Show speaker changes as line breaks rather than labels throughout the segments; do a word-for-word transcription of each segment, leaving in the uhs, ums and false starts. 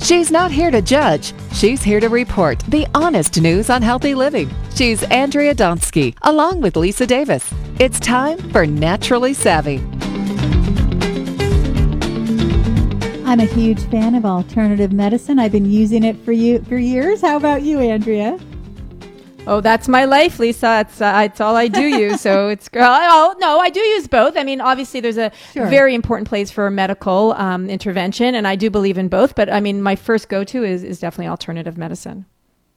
She's not here to judge. She's here to report the honest news on healthy living. She's Andrea Donsky, along with Lisa Davis. It's time for Naturally Savvy.
I'm a huge fan of alternative medicine. I've been using it for you for years. How about you, Andrea?
Oh, that's my life, Lisa. It's uh, it's all I do use. So it's oh no, I do use both. I mean, obviously, there's a
Sure.
very important place for medical um, intervention, and I do believe in both. But I mean, my first go-to is is definitely alternative medicine.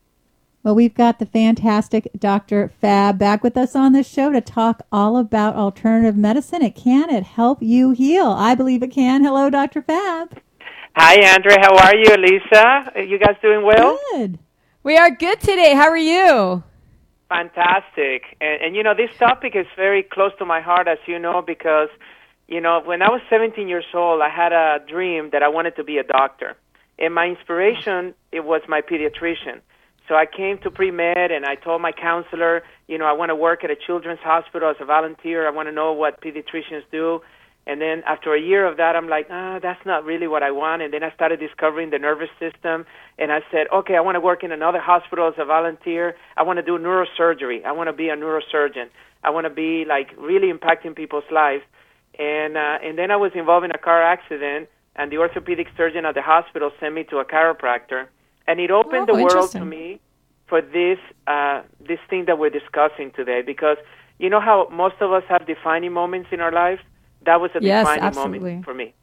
Well, we've got the fantastic Doctor Fab back with us on this show to talk all about alternative medicine. It can it help you heal? I believe it can. Hello, Doctor Fab.
Hi, Andrea. How are you, Lisa? Are you guys doing well?
Good.
We are good today. How are you?
Fantastic. And, and, you know, this topic is very close to my heart, as you know, because, you know, when I was seventeen years old, I had a dream that I wanted to be a doctor. And my inspiration, it was my pediatrician. So I came to pre-med, and I told my counselor, you know, I want to work at a children's hospital as a volunteer. I want to know what pediatricians do. And then after a year of that, I'm like, ah, that's not really what I want. And then I started discovering the nervous system. And I said, okay, I want to work in another hospital as a volunteer. I want to do neurosurgery. I want to be a neurosurgeon. I want to be, like, really impacting people's lives. And uh, and then I was involved in a car accident, and the orthopedic surgeon at the hospital sent me to a chiropractor. And it opened
Oh,
the world
interesting.
to me for this uh, this thing that we're discussing today. Because you know how most of us have defining moments in our lives? That was a
Yes,
defining
absolutely.
moment for me.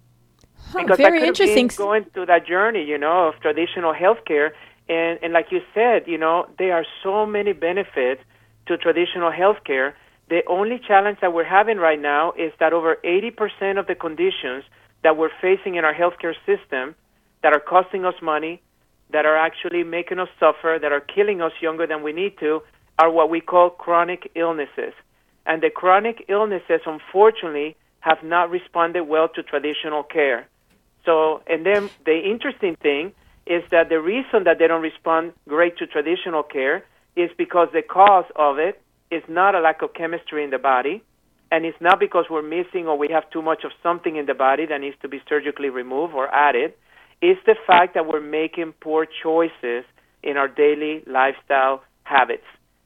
Huh,
Because I
very
could have
interesting.
been going through that journey, you know, of traditional healthcare. And, and like you said, you know, there are so many benefits to traditional healthcare. The only challenge that we're having right now is that over eighty percent of the conditions that we're facing in our healthcare system that are costing us money, that are actually making us suffer, that are killing us younger than we need to, are what we call chronic illnesses. And the chronic illnesses, unfortunately, have not responded well to traditional care. So, and then the interesting thing is that the reason that they don't respond great to traditional care is because the cause of it is not a lack of chemistry in the body, and it's not because we're missing or we have too much of something in the body that needs to be surgically removed or added. It's the fact that we're making poor choices in our daily lifestyle habits.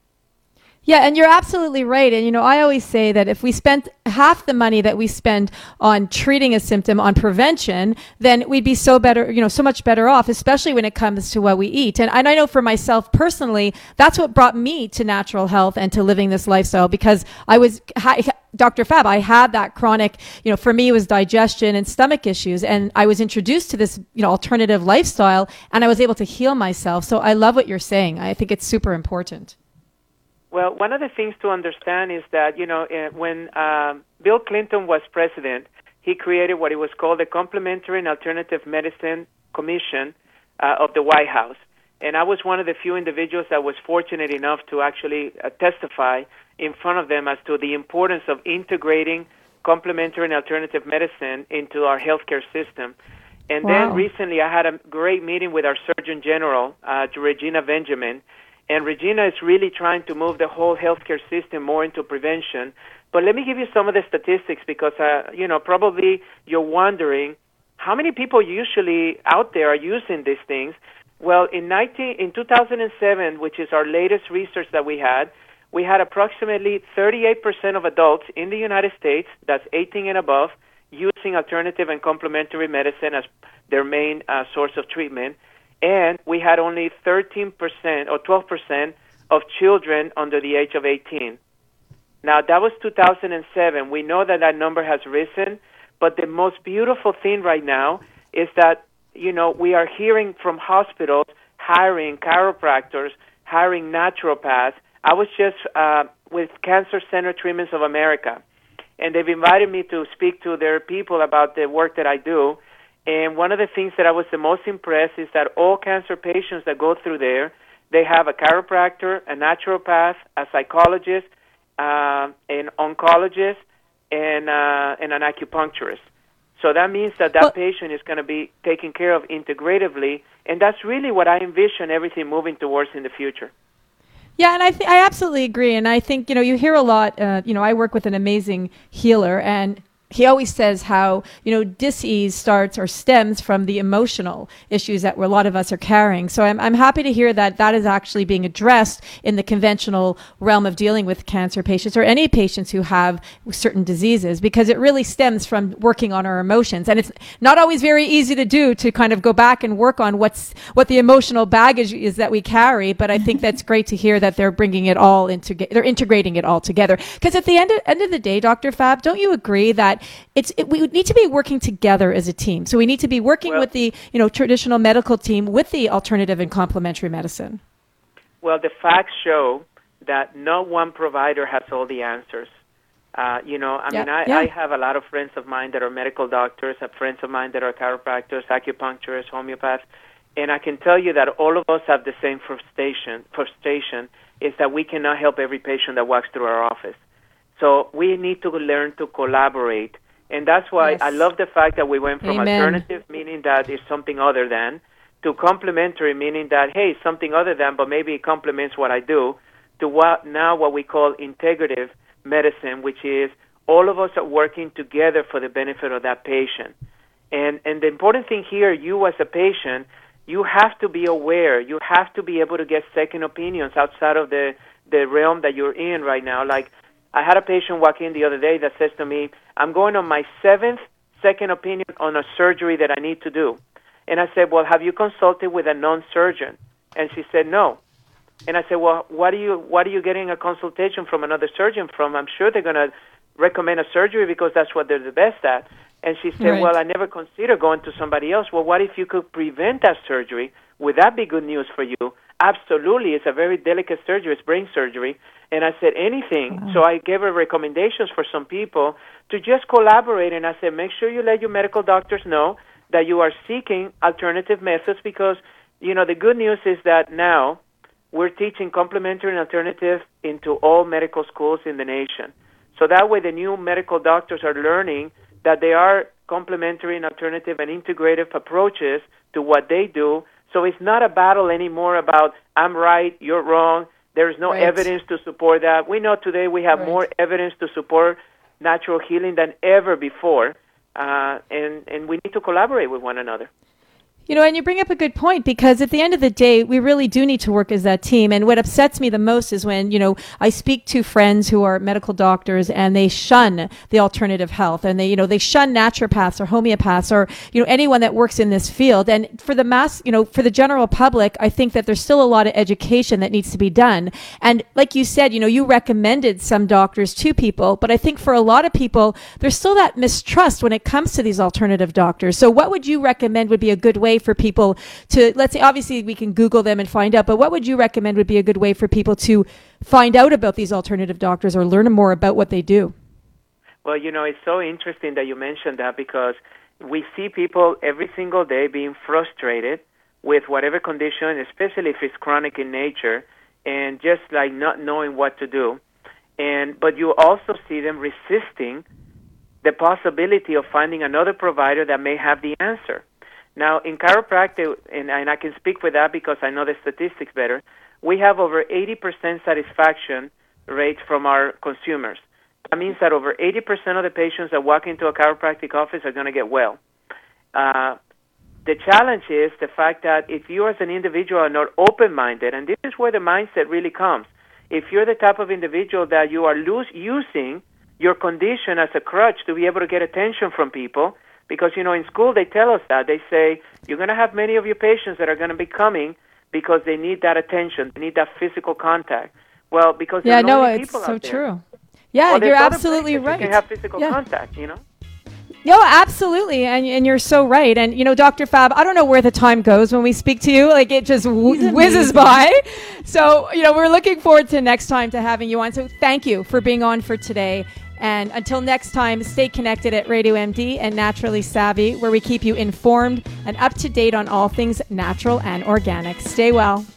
Yeah, and you're absolutely right. And, you know, I always say that if we spent half the money that we spend on treating a symptom on prevention, then we'd be so better, you know, so much better off, especially when it comes to what we eat. And, and I know for myself personally, that's what brought me to natural health and to living this lifestyle, because I was, Doctor Fab, I had that chronic, you know, for me it was digestion and stomach issues. And I was introduced to this, you know, alternative lifestyle, and I was able to heal myself. So I love what you're saying. I think it's super important.
Well, one of the things to understand is that, you know, uh, when um, Bill Clinton was president, he created what it was called the Complementary and Alternative Medicine Commission uh, of the White House. And I was one of the few individuals that was fortunate enough to actually uh, testify in front of them as to the importance of integrating complementary and alternative medicine into our healthcare system. And
Wow.
then recently I had a great meeting with our Surgeon General, uh, Regina Benjamin. And Regina is really trying to move the whole healthcare system more into prevention. But let me give you some of the statistics because, uh, you know, probably you're wondering how many people usually out there are using these things. Well, in nineteen in two thousand seven, which is our latest research that we had, we had approximately thirty-eight percent of adults in the United States, that's eighteen and above, using alternative and complementary medicine as their main uh, source of treatment. And we had only thirteen percent or twelve percent of children under the age of eighteen. Now, that was two thousand seven. We know that that number has risen, but the most beautiful thing right now is that, you know, we are hearing from hospitals hiring chiropractors, hiring naturopaths. I was just uh, with Cancer Center Treatments of America, and they've invited me to speak to their people about the work that I do. And one of the things that I was the most impressed is that all cancer patients that go through there, they have a chiropractor, a naturopath, a psychologist, uh, an oncologist, and uh, and an acupuncturist. So that means that that
Well,
patient is going to be taken care of integratively, and that's really what I envision everything moving towards in the future.
Yeah, and I th- I absolutely agree. And I think, you know, you hear a lot, uh, you know, I work with an amazing healer, and he always says how, you know, dis-ease starts or stems from the emotional issues that a lot of us are carrying. So I'm, I'm happy to hear that that is actually being addressed in the conventional realm of dealing with cancer patients or any patients who have certain diseases, because it really stems from working on our emotions. And it's not always very easy to do, to kind of go back and work on what's what the emotional baggage is that we carry. But I think that's great to hear that they're bringing it all into, they're integrating it all together. Because at the end of, end of the day, Doctor Fab, don't you agree that it's it, we need to be working together as a team? So we need to be working well, with the you know traditional medical team with the alternative and complementary medicine.
Well, the facts show that no one provider has all the answers. Uh, you know, I yeah, mean, I,
yeah.
I have a lot of friends of mine that are medical doctors, have friends of mine that are chiropractors, acupuncturists, homeopaths, and I can tell you that all of us have the same frustration. Frustration is that we cannot help every patient that walks through our office. So we need to learn to collaborate. And that's why yes. I love the fact that we went from
Amen.
alternative, meaning that it's something other than, to complementary, meaning that, hey, something other than, but maybe it complements what I do, to what now what we call integrative medicine, which is all of us are working together for the benefit of that patient. And and the important thing here, you as a patient, you have to be aware. You have to be able to get second opinions outside of the, the realm that you're in right now. Like, I had a patient walk in the other day that says to me, I'm going on my seventh second opinion on a surgery that I need to do. And I said, well, have you consulted with a non-surgeon? And she said, no. And I said, well, what are you, what are you getting a consultation from another surgeon from? I'm sure they're going to recommend a surgery because that's what they're the best at. And she said,
right.
well, I never considered going to somebody else. Well, what if you could prevent that surgery? Would that be good news for you? Absolutely. It's a very delicate surgery. It's brain surgery. And I said, anything. Wow. So I gave her recommendations for some people to just collaborate. And I said, make sure you let your medical doctors know that you are seeking alternative methods because, you know, the good news is that now we're teaching complementary and alternative into all medical schools in the nation. So that way the new medical doctors are learning that there are complementary and alternative and integrative approaches to what they do. So it's not a battle anymore about I'm right, you're wrong. There is no
right.
evidence to support that. We know today we have
right.
more evidence to support natural healing than ever before, uh, and, and we need to collaborate with one another.
You know, and you bring up a good point because at the end of the day, we really do need to work as that team. And what upsets me the most is when, you know, I speak to friends who are medical doctors and they shun the alternative health and they, you know, they shun naturopaths or homeopaths or, you know, anyone that works in this field. And for the mass, you know, for the general public, I think that there's still a lot of education that needs to be done. And like you said, you know, you recommended some doctors to people, but I think for a lot of people, there's still that mistrust when it comes to these alternative doctors. So what would you recommend would be a good way for people to, let's say, obviously we can Google them and find out, but what would you recommend would be a good way for people to find out about these alternative doctors or learn more about what they do?
Well, you know, it's so interesting that you mentioned that because we see people every single day being frustrated with whatever condition, especially if it's chronic in nature, and just like not knowing what to do. And but you also see them resisting the possibility of finding another provider that may have the answer. Now, in chiropractic, and, and I can speak with that because I know the statistics better, we have over eighty percent satisfaction rate from our consumers. That means that over eighty percent of the patients that walk into a chiropractic office are going to get well. Uh, the challenge is the fact that if you as an individual are not open-minded, and this is where the mindset really comes, if you're the type of individual that you are lose, using your condition as a crutch to be able to get attention from people, because, you know, in school they tell us that. They say, you're going to have many of your patients that are going to be coming because they need that attention, they need that physical contact. Well, because
yeah,
there are
no,
lonely
it's
people
so
out there.
true. Yeah,
well,
you're absolutely right.
You can have physical
yeah.
contact, you know?
No, absolutely, and and you're so right. And you know, Doctor Fab, I don't know where the time goes when we speak to you; like it just w- whizzes by. So you know, we're looking forward to next time to having you on. So thank you for being on for today. And until next time, stay connected at Radio M D and Naturally Savvy, where we keep you informed and up to date on all things natural and organic. Stay well.